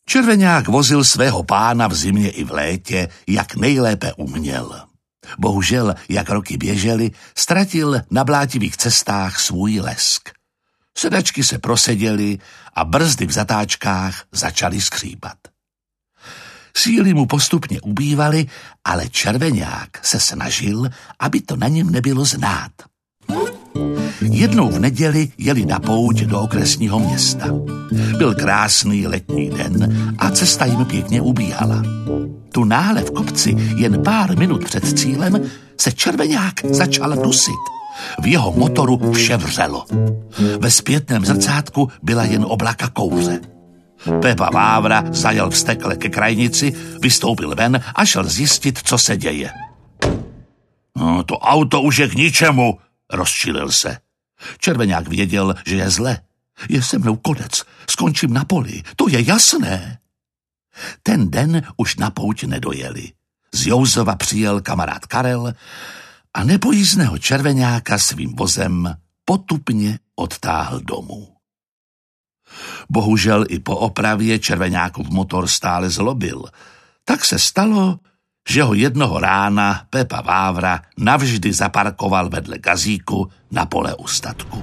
Červeňák vozil svého pána v zimě i v létě, jak nejlépe uměl. Bohužel, jak roky běžely, ztratil na blátivých cestách svůj lesk. Sedačky se proseděly a brzdy v zatáčkách začaly skřípat. Síly mu postupně ubývaly, ale Červeňák se snažil, aby to na něm nebylo znát. Jednou v neděli jeli na pouť do okresního města. Byl krásný letní den a cesta jim pěkně ubíhala. Tu náhle v kopci, jen pár minut před cílem, se Červeňák začal dusit. V jeho motoru vše vřelo. Ve zpětném zrcátku byla jen oblaka kouře. Pepa Vávra zajel vztekle ke krajnici, vystoupil ven a šel zjistit, co se děje. No, to auto už je k ničemu, rozčilil se. Červeňák věděl, že je zle. Je se mnou konec, skončím na poli, to je jasné. Ten den už na pouť nedojeli. Z Jouzova přijel kamarád Karel a nepojízdného Červeňáka svým vozem potupně odtáhl domů. Bohužel i po opravě Červeňákův motor stále zlobil. Tak se stalo, že ho jednoho rána Pepa Vávra navždy zaparkoval vedle Gazíku na pole u statku.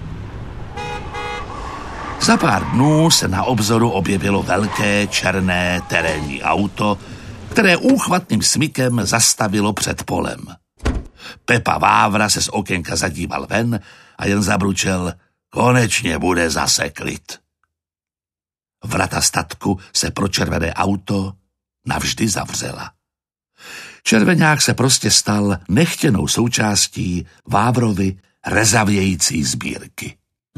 Za pár dnů se na obzoru objevilo velké černé terénní auto, které úchvatným smykem zastavilo před polem. Pepa Vávra se z okénka zadíval ven a jen zabručel: konečně bude zase klid. Vrata statku se pro červené auto navždy zavřela. Červeňák se prostě stal nechtěnou součástí Vávrovy rezavějící sbírky.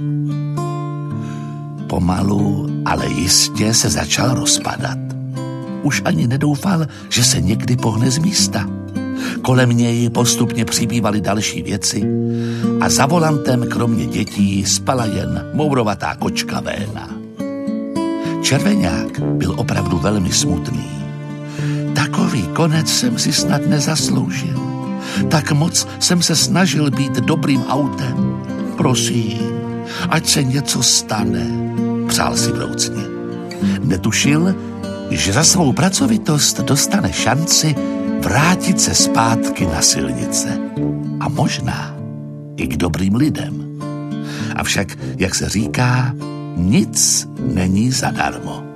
Pomalu, ale jistě se začal rozpadat. Už ani nedoufal, že se někdy pohne z místa. Kolem něj postupně přibývaly další věci a za volantem kromě dětí spala jen mourovatá kočka Véna. Červeňák byl opravdu velmi smutný. Takový konec jsem si snad nezasloužil. Tak moc jsem se snažil být dobrým autem. Prosím, ať se něco stane, přál si vroucně. Netušil, že za svou pracovitost dostane šanci vrátit se zpátky na silnice. A možná i k dobrým lidem. Avšak, jak se říká, nic není zadarmo.